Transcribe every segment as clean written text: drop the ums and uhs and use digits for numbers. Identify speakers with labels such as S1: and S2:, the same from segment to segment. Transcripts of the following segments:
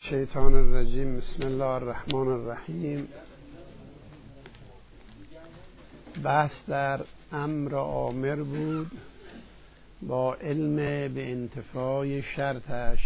S1: شیطان الرجیم. بسم الله الرحمن الرحیم. بحث در امر آمر بود با علم به انتفاع شرطش.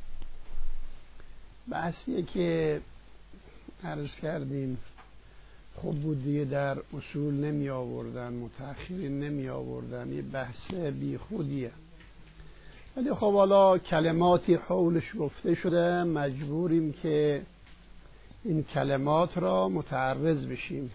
S1: بحثیه که عرض کردیم خب بود دیگه، در اصول نمی آوردن، متأخرین نمی آوردن، یه بحث بی خودیه. ولی خب حالا کلماتی حولش گفته شده، مجبوریم که این کلمات را متعرض بشیم.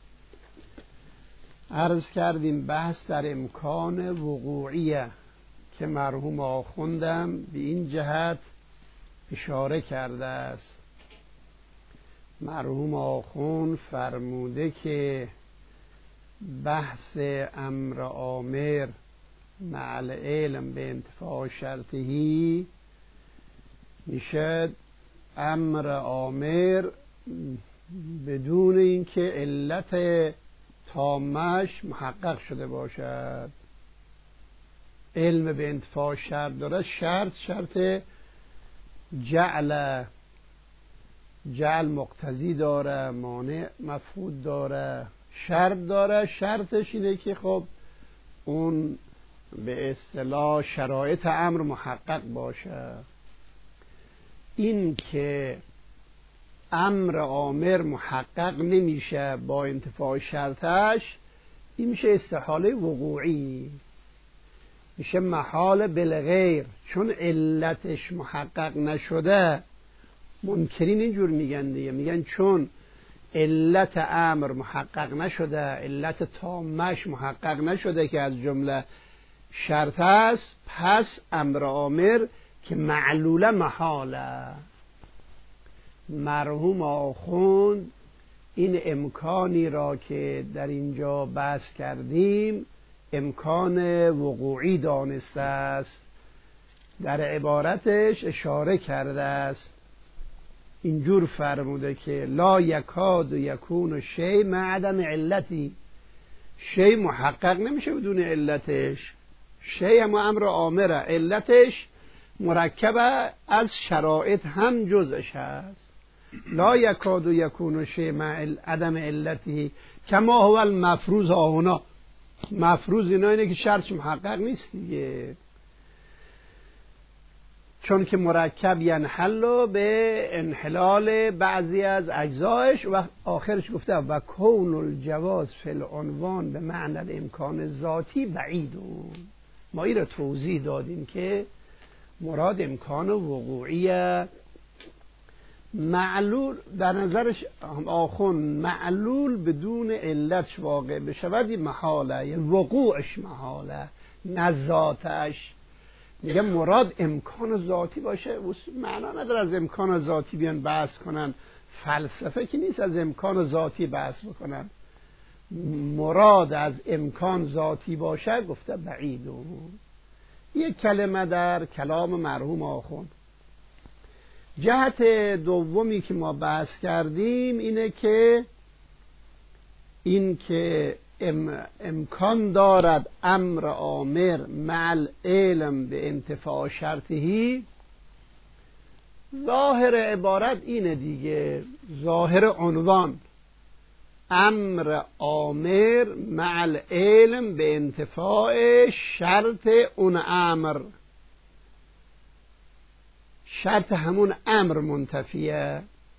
S1: عرض کردیم بحث در امکان وقوعیه که مرحوم آخوندم به این جهت اشاره کرده است. مرحوم آخوند فرموده که بحث امر آمر مع العلم به انتفاع شرطهی میشه امر آمر بدون اینکه علت تامش محقق شده باشد. علم به انتفاع شرط داره، شرط جعل مقتضی داره، مانع مفقود داره، شرط داره. شرطش اینه که خب اون به اصطلاح شرایط امر محقق باشه. این که امر آمر محقق نمیشه با انتفاع شرطش، این میشه استحاله وقوعی، میشه محال بالغیر، چون علتش محقق نشده. منکرین اینجور میگن دیگه، میگن چون علت امر محقق نشده، علت تامش محقق نشده که از جمله شرط است، پس امر آمر که معلوله محاله. مرحوم آخوند این امکانی را که در اینجا بحث کردیم امکان وقوعی دانسته است. در عبارتش اشاره کرده است، اینجور فرموده که لا یکاد یکون شیء مع عدم علتی. شیء محقق نمیشه بدون علتش. شیء هم امر آمره، علتش مرکبه از شرایط هم جزش هست. لا یکاد یکون شیء مع عدم علتی کما هو المفروض هنا. مفروض اینا اینه که شرط محقق نیست دیگه، چون که مرکب ینحل به انحلال بعضی از اجزایش. و آخرش گفته و کون الجواز فی العنوان به معنی الامکان ذاتی بعیدون. ما این را توضیح دادیم که مراد امکان وقوعی معلول در نظرش آخون معلول بدون علتش واقع بشود محاله، یعنی وقوعش محاله نه ذاتش. میگه مراد امکان ذاتی باشه. معنا نداره از امکان ذاتی بیان بحث کنن، فلسفه که نیست از امکان ذاتی بحث بکنن. مراد از امکان ذاتی باشه گفته بعیدون. یک کلمه در کلام مرحوم آخوند. جهت دومی که ما بحث کردیم اینه که امکان دارد امر آمر مع علم به انتفاع شرطهی. ظاهر عبارت اینه دیگه، ظاهر عنوان امر آمر مع علم به انتفاع شرط اون امر. شرط همون امر منتفیه.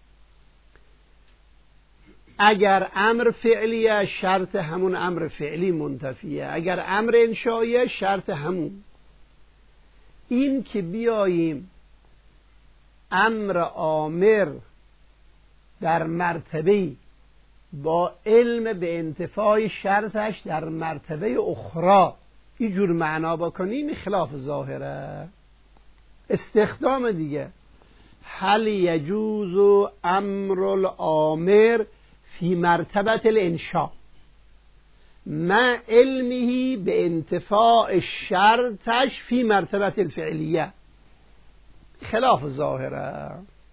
S1: اگر امر فعلیه شرط همون امر فعلی منتفیه. اگر امر انشائیه شرط همون. این که بیاییم امر آمر در مرتبه با علم به انتفاع شرطش در مرتبه اخرى اینجور معنا بکنیم، خلاف ظاهره. استخدام دیگه. هل یجوز امر الامر فی مرتبه الانشاء مع علمه به انتفاع شرطش فی مرتبه الفعلیه. خلاف ظاهره.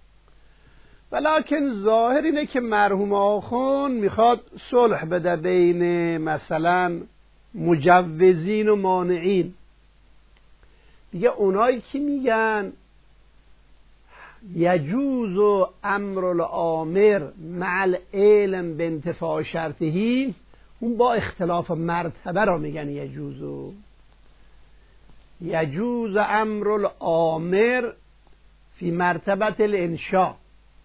S1: ولیکن ظاهر اینه که مرحوم آخوند میخواد صلح بده بین مثلا مجوزین و مانعین. دیگه اونایی که میگن یجوز امر الامر مع العلم به انتفاع شرطهی، اون با اختلاف مرتبه را میگن یجوز امر الامر فی مرتبه الانشاء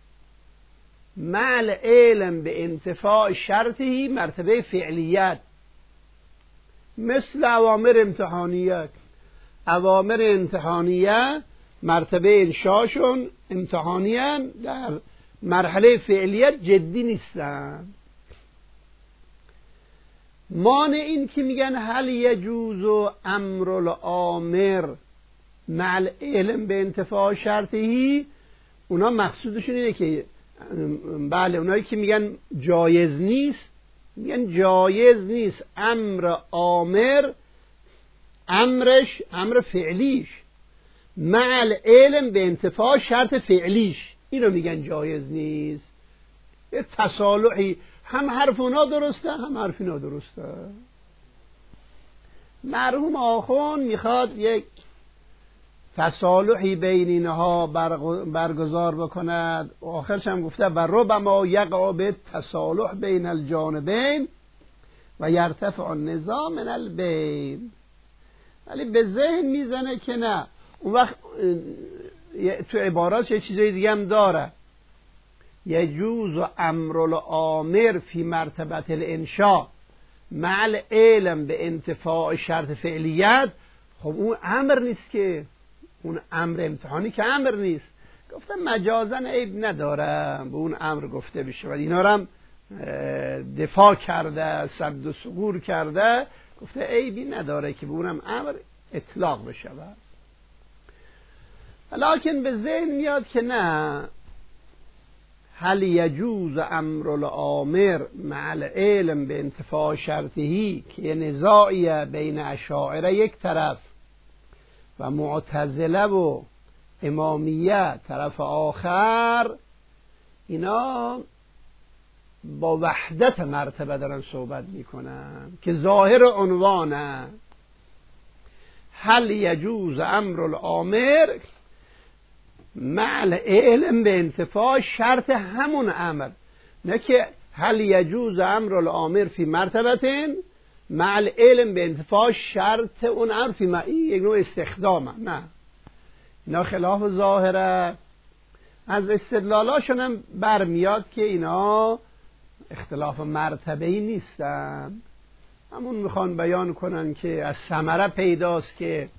S1: مع العلم به انتفاع شرطهی مرتبه فعلیت، مثل اوامر امتحانیه. اوامر امتحانیه مرتبه انشاشون امتحانیه، در مرحله فعلیت جدی نیستن. مانع این که میگن هل یجوز امر الامر مع العلم به انتفاع شرطهی، اونا مقصودشون اینه که بله، اونایی که میگن جایز نیست، میگن جایز نیست امر آمر، امر فعلیش مع العلم به انتفاع شرط فعلیش، اینو میگن جایز نیست. یه تصالحی، هم حرف اونا درسته هم حرف اینا درسته. مرحوم آخوند میخواد یک تصالحی بین اینها برگزار بکند، آخرش هم گفته و ربما یقع به تصالح بین الجانبین و یرتفع النزاع من البین. ولی به ذهن میزنه که نه، اون وقت تو عبارات یه چیزای دیگه هم داره. یجوز امر الامر فی مرتبه الانشاء مع العلم به انتفاع شرط فعلیت. خب اون امر نیست که، اون امر امتحانی که امر نیست. گفتم مجازن عیب نداره به اون امر گفته بشه، ولی اینا رو هم دفاع کرده، سد و ثغور کرده، گفته عیبی نداره که به اونم امر اطلاق بشه. لکن به ذهن میاد که نه، هل یجوز امر الامر مع العلم به انتفاع شرطهی، که نزاعی بین اشاعره یک طرف و معتزله و امامیه طرف آخر، اینا با وحدت مرتبه دارن صحبت میکنن که ظاهر عنوانه هل یجوز امر الامر مع العلم به انتفاع شرط همون امر، نه که هل یجوز امر الامر فی مرتبتین مع العلم به انتفاع شرط اون امر فی یک نوع استخدامه. نه، اینا خلاف ظاهره. از استدلالاشون هم برمیاد که اینا اختلاف مرتبه‌ای نیستن، همون میخوان بیان کنن که از ثمره پیداست که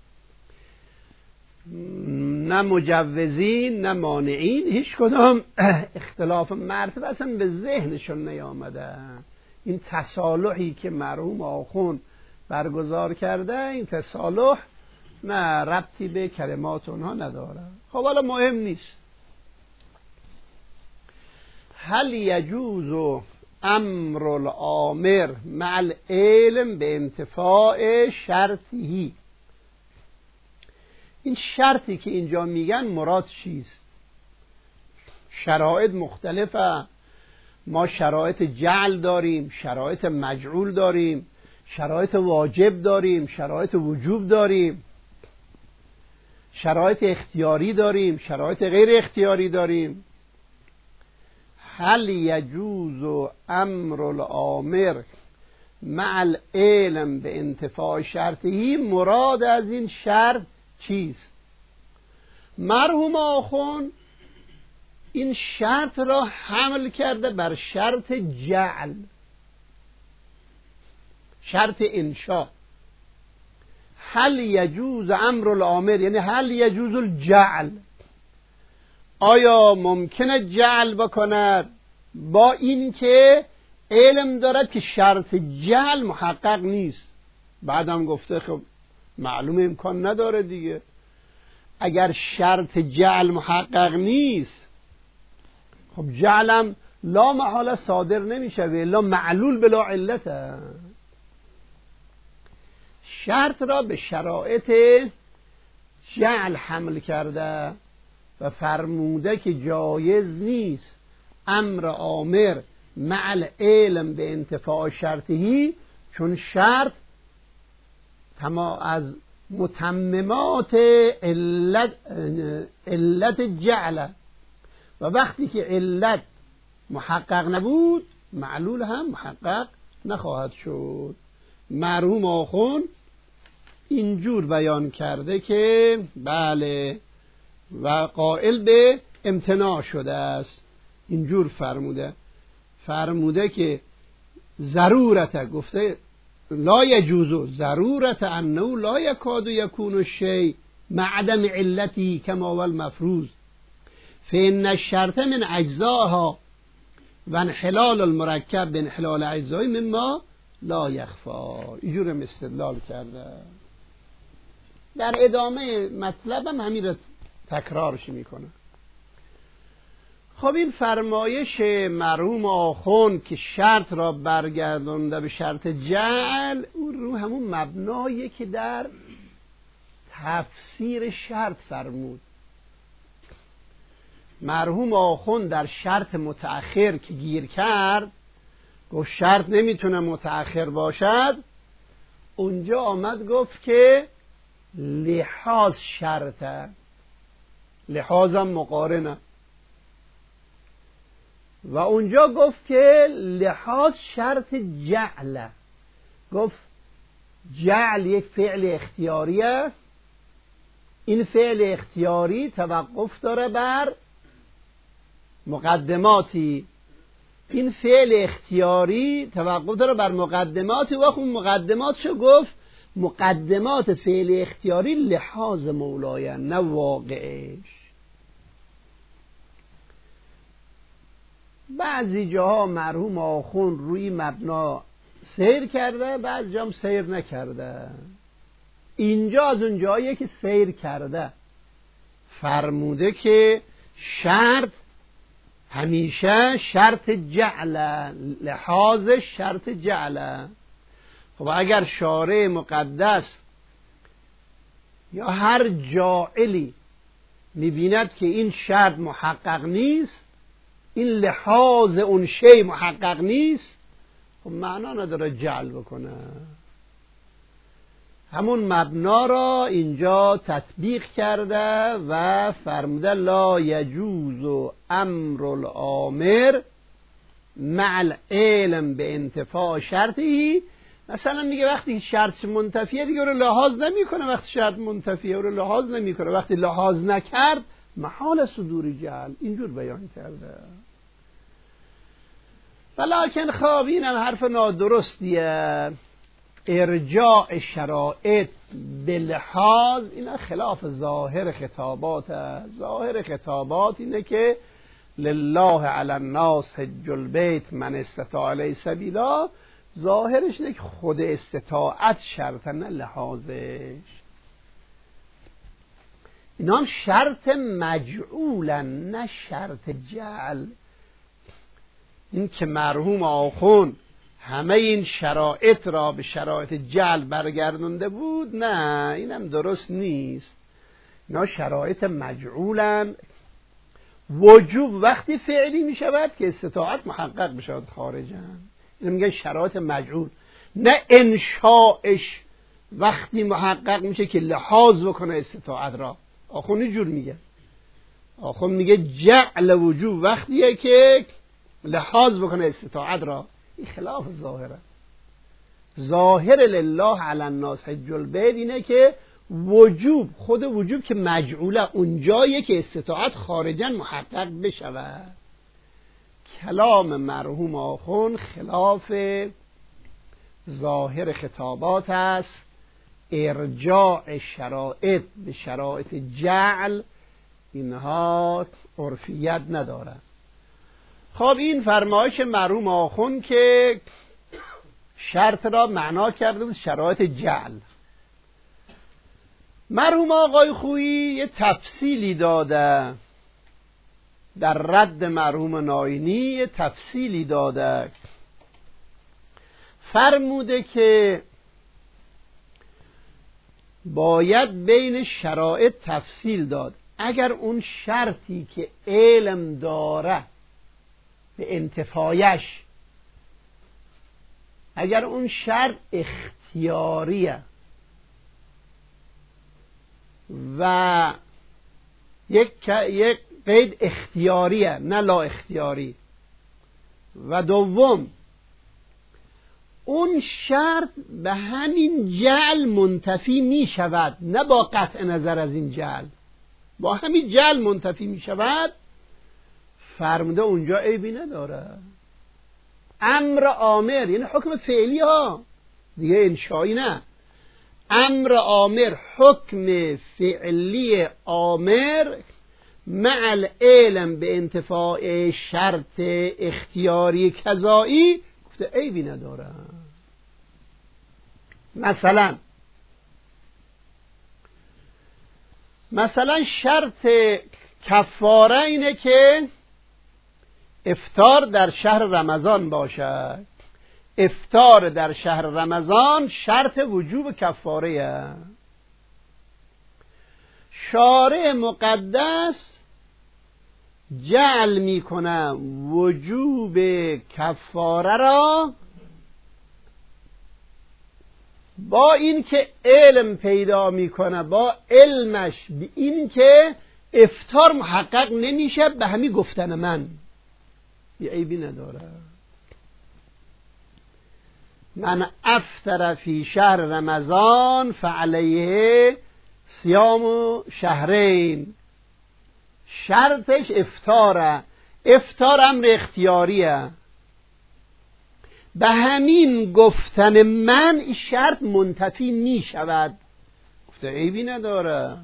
S1: نه مجوزین نه مانعین هیچ کدام اختلاف مرتبه اصلا به ذهنشون نیامده. این تصالحی که مرحوم آخوند برگزار کرده، این تصالح نه ربطی به کلمات اونها نداره. خب حالا مهم نیست. هل یجوز امر الامر مع العلم به انتفاع شرطی، این شرطی که اینجا میگن مراد چیست؟ شرایط مختلفه. ما شرایط جعل داریم، شرایط مجعول داریم، شرایط واجب داریم، شرایط وجوب داریم، شرایط اختیاری داریم، شرایط غیر اختیاری داریم. هل یجوز امر الامر مع العلم به انتفاع شرطی، مراد از این شرط چیست؟ مرحوم آخوند این شرط را حمل کرده بر شرط جعل، شرط انشاء. هل یجوز امر الامر یعنی هل یجوز الجعل، آیا ممکنه جعل بکند با این که علم دارد که شرط جعل محقق نیست؟ بعدم گفته خب معلوم امکان نداره دیگه. اگر شرط جعل محقق نیست، خب جعلم لا محاله صادر نمیشه، الا معلول بلا علته. شرط را به شرایط جعل حمل کرده و فرموده که جایز نیست امر آمر مع العلم به انتفاع شرطی، چون شرط از متممات علت جعل، و وقتی که علت محقق نبود معلول هم محقق نخواهد شد. مرحوم آخوند اینجور بیان کرده که بله و قائل به امتناع شده است. اینجور فرموده که ضرورت، گفته لا یجوز ضرورت انه لا یکاد یکون الشیء مع عدم علتی کما هو المفروض فإن الشرط من اجزائها و انحلال المرکب به انحلال اجزای مما لا یخفا. اینجور استدلال کرده. در ادامه مطلبم همین رو تکرارش میکنه. خب این فرمایش مرحوم آخوند که شرط را برگردانده به شرط جعل، اون رو همون مبنایی که در تفسیر شرط فرمود. مرحوم آخوند در شرط متأخر که گیر کرد، گفت شرط نمیتونه متأخر باشد، اونجا آمد گفت که لحاظ شرطه، لحاظم مقارنه، و اونجا گفت که لحاظ شرط جعله. گفت جعل یک فعل اختیاریه، این فعل اختیاری توقف داره بر مقدماتی، این فعل اختیاری توقف داره بر مقدماتی، و اون مقدماتشو گفت مقدمات فعل اختیاری لحاظ مولایه نه واقعش. بعضی جاها مرحوم آخوند روی مبنا سیر کرده، بعضی جا هم سیر نکرده. اینجا از اون جاییه که سیر کرده، فرموده که شرط همیشه شرط جعل، لحاظ شرط جعل. خب اگر شارع مقدس یا هر جاعلی میبیند که این شرط محقق نیست، این لحاظ اون شی محقق نیست، خب معنا نداره جعل بکنه. همون مبنا را اینجا تطبیق کرده و فرموده لا یجوز امر الامر مع العلم به انتفاع شرطی. مثلا میگه وقتی شرط منتفیه دیگه رو لحاظ نمیکنه، وقتی شرط منتفیه رو لحاظ نمیکنه، وقتی لحاظ نکرد محال صدور جعل. اینجور بیان کرده. ولیکن خواب اینم حرف نادرستیه. ارجاع شرائط به لحاظ اینا خلاف ظاهر خطابات است. ظاهر خطابات اینه که لله علی الناس حج البیت من استطاع الیه سبیلا. ظاهرش اینه که خود استطاعت شرط نه لحاظش. اینا هم شرط مجعولن نه شرط جعل. این که مرحوم آخوند همه این شرایط را به شرایط جعل برگردونده بود، نه اینم درست نیست. اینا شرایط مجعولن. وجوب وقتی فعلی می شود که استطاعت محقق بشود خارجن، این میگن شرایط مجعول. نه انشاءش وقتی محقق میشه که لحاظ بکنه استطاعت را. آخوند اینجور میگه. آخوند میگه جعل وجوب وقتیه که لحاظ بکنه استطاعت را. این خلاف ظاهره. ظاهر لله علی الناس حج البیت اینه که وجوب، خود وجوب که مجعوله، اونجاییه که استطاعت خارجا محقق بشود. کلام مرحوم آخوند خلاف ظاهر خطابات است. ارجاع شرائط به شرایط جعل اینها عرفیت ندارد. خب این فرمایش مرحوم آخوند که شرط را معنا کرده بود شرایط جعل. مرحوم آقای خویی یه تفصیلی داده در رد مرحوم ناینی، یه تفصیلی داده. فرموده که باید بین شرایط تفصیل داد. اگر اون شرطی که علم داره به انتفاعش، اگر اون شرط اختیاریه، و یک قید اختیاریه نه لا اختیاری. و دوم اون شرط به همین جعل منتفی می شود، نه با قطع نظر از این جعل، با همین جعل منتفی می شود. فرموده اونجا عیبی نداره. امر آمر یعنی حکم فعلی ها دیگه، انشایی نه. امر آمر، حکم فعلی آمر مع العلم به انتفاع شرط اختیاری قضایی، گفته عیبی نداره. مثلا شرط کفاره اینه که افطار در شهر رمضان باشد. افطار در شهر رمضان شرط وجوب کفاره. شارع مقدس جعل میکنه وجوب کفاره را با این که علم پیدا میکنه، با علمش به این که افطار محقق نمیشه، به همین گفتن من یه عیبی نداره. من افطر فی شهر رمضان فعلیه صیام شهرین، شرطش افطاره. افطار امر اختیاریه. به همین گفتن من این شرط منتفی می شود، گفته عیبی نداره.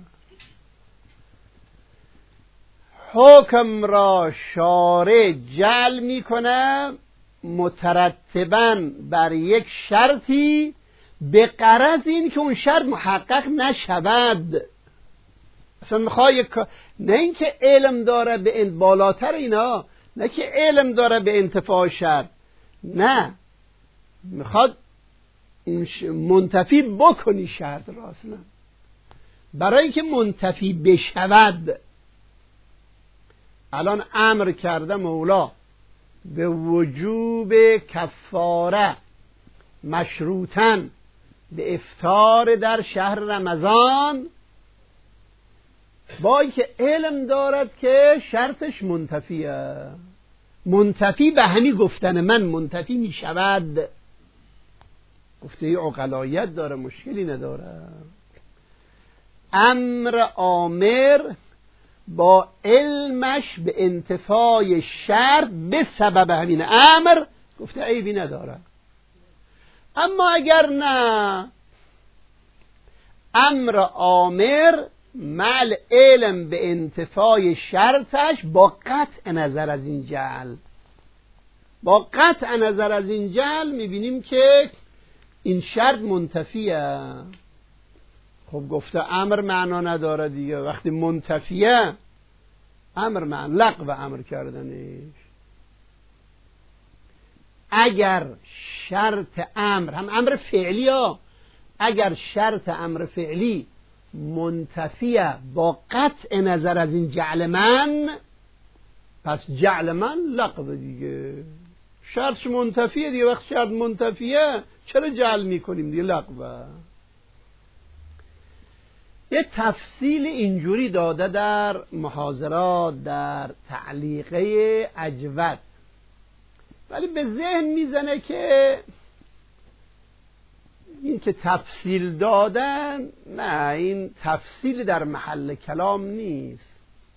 S1: حکم را شارع جعل می کنه مترتباً بر یک شرطی به غرض این که اون شرط محقق نشود. اصلا میخوای نه اینکه علم داره به بالاتر اینا، نه که علم داره به انتفاع شرط، نه، میخواد منتفی بکنی شرط را. اصلا برای که منتفی بشود، الان امر کرده مولا به وجوب کفاره مشروطاً به افطار در شهر رمضان، با اینکه علم دارد که شرطش منتفیه. منتفی به همین گفتن من منتفی می شود. گفته ای عقلایت داره، مشکلی نداره. امر آمر با علمش به انتفاع شرط به سبب همین امر، گفته عیبی نداره. اما اگر نه، امر آمر مع علم به انتفاع شرطش با قطع نظر از این جعل، با قطع نظر از این جعل میبینیم که این شرط منتفیه. خب گفته امر معنا نداره دیگه، وقتی منتفیه امر معنا لغو امر کردنش. اگر شرط امر هم امر فعلی ها، اگر شرط امر فعلی منتفیه با قطع نظر از این جعل من، پس جعل من لغو دیگه، شرطش منتفیه دیگه. وقت شرط منتفیه چرا جعل میکنیم دیگه؟ لغوه. یه تفصیل اینجوری داده در محاضرات در تعلیقه اجود، ولی به ذهن میزنه که این که تفصیل دادن، نه، این تفصیل در محل کلام نیست.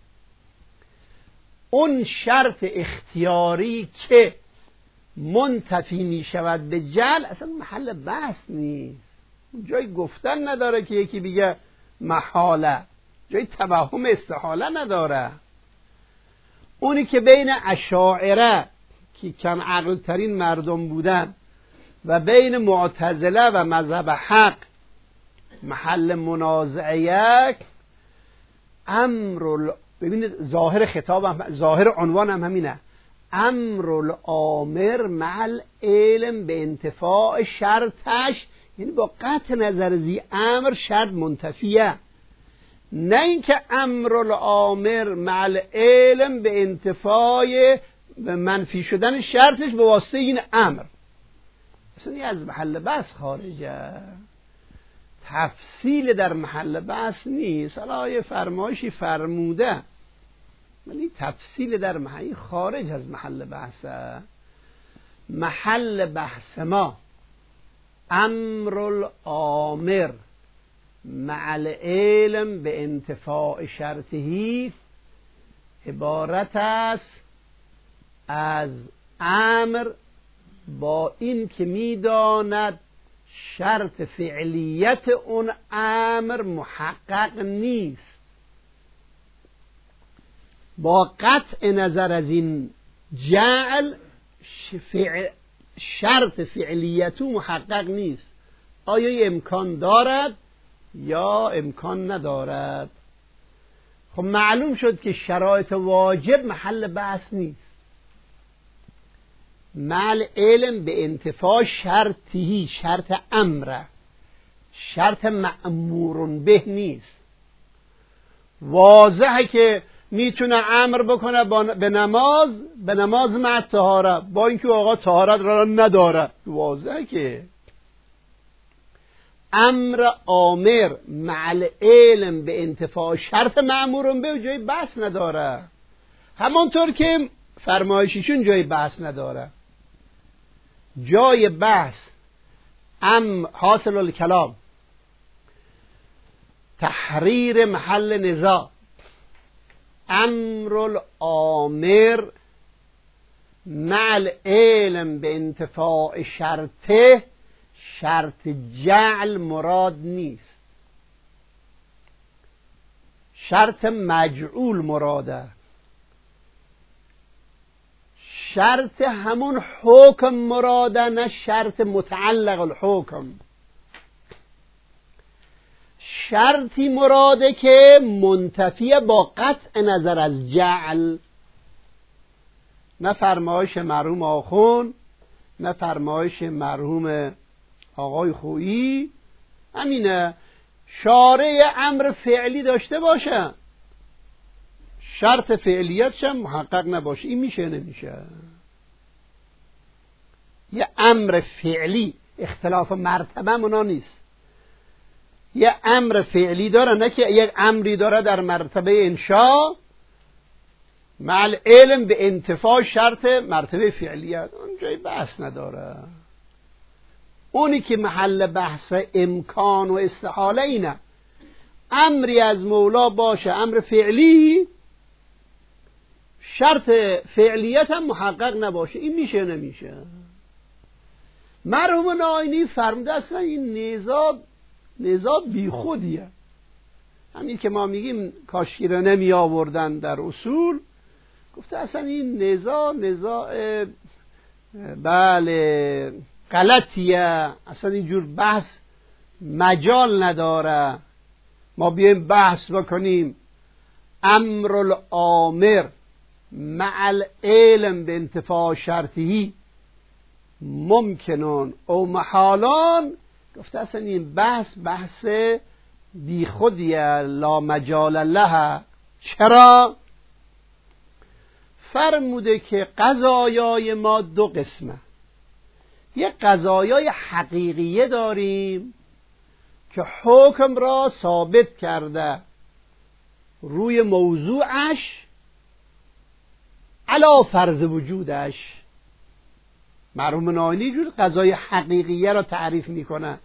S1: اون شرط اختیاری که منتفی می شود به جعل اصلا محل بحث نیست، جای گفتن نداره که یکی بگه محاله، جای توهم استحاله نداره. اونی که بین اشاعره که کم عقل ترین مردم بودن و بین معتزله و مذهب حق محل منازعه، ببینید ظاهر خطاب هم، ظاهر عنوان هم همینه، امر الامر مع علم به انتفاع شرطش، یعنی با قطع نظر زی امر شرط منتفیه، نه اینکه امر الامر مع علم به انتفاع منفی شدن شرطش به واسطه این امر، اصلا از محل بحث خارجه. تفصیل در محل بحث نیست. حالا یه فرمایشی فرموده ولی تفصیل در محل خارج از محل بحثه. محل بحث ما امر الامر مع العلم به انتفاع شرطه عبارت است از امر با این که میداند شرط فعلیت اون امر محقق نیست. با قطع نظر از این جعل شرط فعلیتو محقق نیست. آیا امکان دارد یا امکان ندارد؟ خب معلوم شد که شرایط واجب محل بحث نیست. مع علم به انتفاع شرطی، شرط امره، شرط مأمور به نیست. واضحه که میتونه امر بکنه به نماز مع طهاره، با اینکه آقا طهارت را نداره. واضحه که امر آمر مع علم به انتفاع شرط مأمور به جای بحث نداره، همانطور که فرمایشیشون جای بحث نداره. جای بحث حاصل الکلام تحریر محل نزاع امر الامر مع العلم به انتفاع شرطه، شرط جعل مراد نیست، شرط مجعول مراده. شرط همون حکم مراده، نه شرط متعلق الحکم. شرطی مراده که منتفی با قطع نظر از جعل، نه فرمایش مرحوم آخون، نه فرمایش مرحوم آقای خویی. همینه، شارع امر فعلی داشته باشه، شرط فعلیتش هم محقق نباشه. این میشه نمیشه؟ یه امر فعلی اختلاف مرتبه منا نیست. یه امر فعلی داره، نه که یک امری داره در مرتبه انشاء مع علم به انتفاع شرط مرتبه فعلیت، اون جای بحث نداره. اونی که محل بحث امکان و استحاله اینه، امری از مولا باشه امر فعلی، شرط فعلیت هم محقق نباشه. این میشه نمیشه؟ مرحوم ناینی فرموده اصلا این نزاع بی خودیه. همین که ما میگیم کاشکی رو نمی آوردن در اصول، گفته اصلا این نزاع بله غلطیه، اصلا اینجور بحث مجال نداره. ما بیایم بحث بکنیم امر الامر مع العلم به انتفاع شرطی ممکنون او محالان، گفته اصلا این بحث بی خودیه، لا مجال لها. چرا؟ فرموده که قضایای ما دو قسمه. یک قضایای حقیقیه داریم که حکم را ثابت کرده روی موضوعش علا فرض وجودش. مرحوم ناینی جور قضای حقیقیه را تعریف میکنه.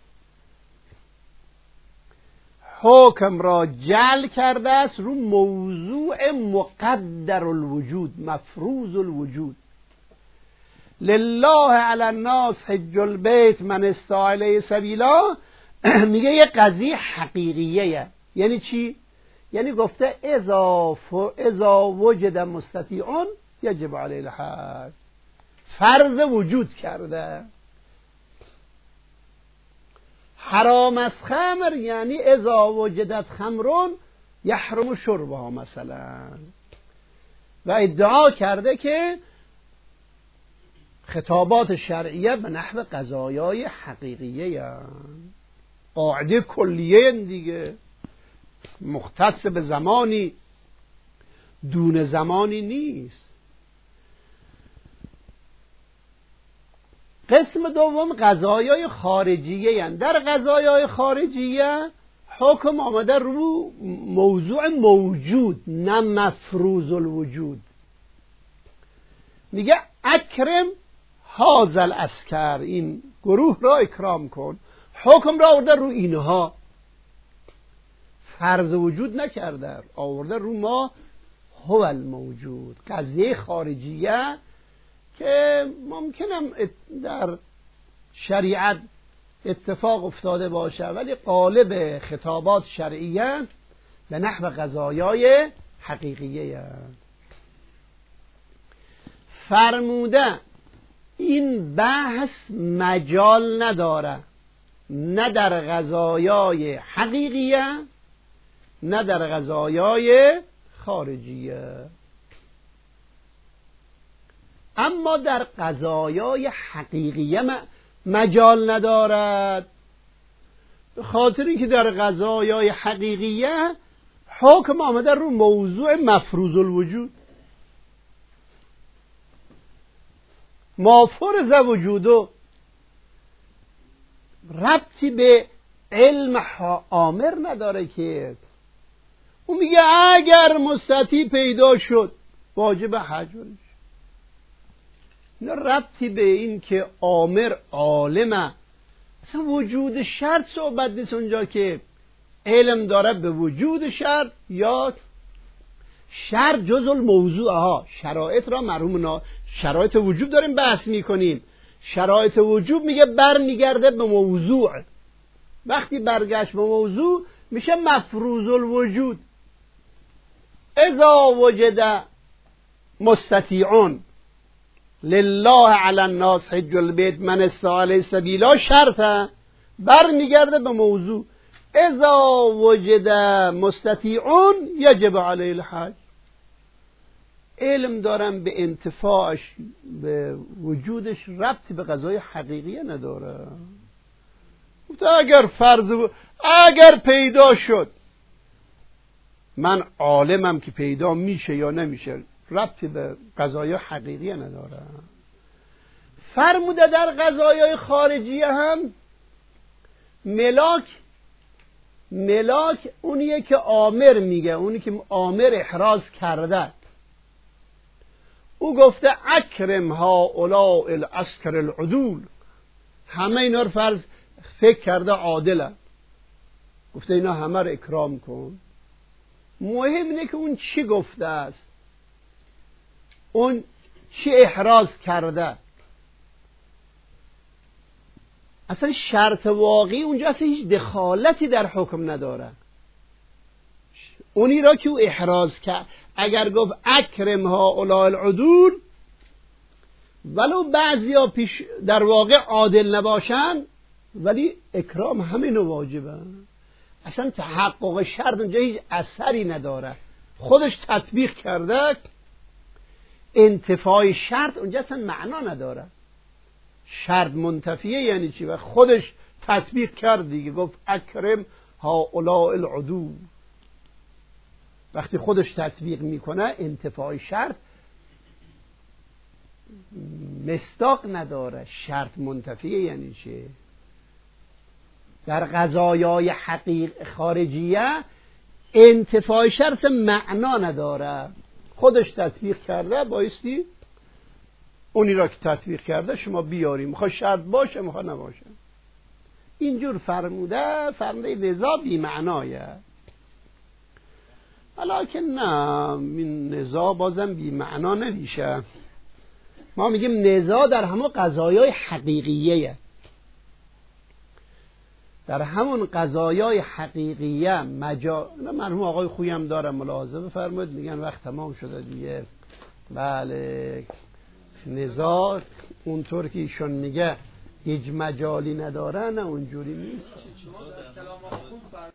S1: حکم را جعل کرده است رو موضوع مقدر الوجود، مفروض الوجود. لله علی الناس حج البیت من استطاع الیه سبیلا. میگه یه قضیه حقیقیه. یعنی چی؟ یعنی گفته اذا وجد مستطیعون یجب علیه الحج، فرض وجود کرده. حرام از خمر یعنی اذا وجدت خمرون یحرم شربها مثلا، و ادعا کرده که خطابات شرعیه به نحو قضایای حقیقیه هستند، قاعده کلیه دیگه، مختص به زمانی دون زمانی نیست. قسم دوم قضایای خارجیه هستند. در قضایای خارجیه حکم آمده رو موضوع موجود نه مفروض الوجود. میگه اکرم هذا العسکر، این گروه را اکرام کن. حکم را آورده رو اینها، فرض وجود نکرده، آورده رو ما هو الموجود. قضیه خارجیه که ممکنم در شریعت اتفاق افتاده باشه ولی قالب خطابات شرعیه به نحو قضایای حقیقیه. فرموده این بحث مجال نداره، نه در قضایای حقیقیه نه در قضایای خارجیه. اما در قضایای حقیقیه مجال ندارد، به خاطر اینکه در قضایای حقیقیه حکم آمده رو موضوع مفروض الوجود. ما فرض وجودو ربطی به علم آمر نداره که اون میگه اگر مستطیع پیدا شد واجب حجرش. نه ربطی به این که آمر عالمه، اصلا وجود شرط صحبت نیست اونجا که علم داره به وجود شرط یا شرط جز الموضوع ها. شرایط را مرحوم شرایط وجوب داریم بحث میکنیم. شرایط وجوب میگه بر میگرده به موضوع، وقتی برگشت به موضوع میشه مفروض الوجود. اذا وجد مستطیعون لله علی الناس حج البیت من استطاع الیه سبیلا شرطه، بر میگرده به موضوع. اذا وجد مستطیعون یجب علیه الحج. علم دارم به انتفاعش به وجودش ربطی به قضای حقیقی نداره. اگر پیدا شد من عالمم که پیدا میشه یا نمیشه، ربطی به قضای حقیقی نداره. فرموده در قضایای خارجی هم ملاک اونیه که آمر میگه، اونی که آمر احراز کرده. او گفته اکرم هؤلاء العسکر العدول، همه اینا رو فرض فکر کرده عادله، گفته اینا همه رو اکرام کن. مهم اینه که اون چی گفته است، اون چی احراز کرده. اصلا شرط واقعی اونجا اصلا هیچ دخالتی در حکم نداره. اونی را که او احراز کرد، اگر گفت اکرم هؤلاء العدول ولو بعضیا پیش در واقع عادل نباشن ولی اکرام همینو واجبه. اصلا تحقق شرط اونجا هیچ اثری نداره، خودش تطبیق کرده. انتفاع شرط اونجا اصلا معنا نداره. شرط منتفیه یعنی چی؟ و خودش تطبیق کرد دیگه، گفت اکرم هؤلاء العدول. وقتی خودش تطبیق میکنه انتفاع شرط مصداق نداره. شرط منتفیه یعنی چی؟ در قضایای خارجیه انتفاع شرط معنا نداره، خودش تطبیق کرده، بایستی اونی را که تطبیق کرده شما بیاریم، میخواد شرط باشه میخواد نباشه. اینجور فرموده نزاع بی معنایه. حالا که نه، این نزاع بازم بی معنا نمیشه. ما میگیم نزاع در همون قضایای حقیقیه، در همون قضایای حقیقیه مرحوم آقای خویی هم داره ملاحظه بفرمایید، میگن وقت تمام شده دیگه. بله، نزاع اونطور که ایشون میگه هیچ مجالی نداره، نه اونجوری نیست.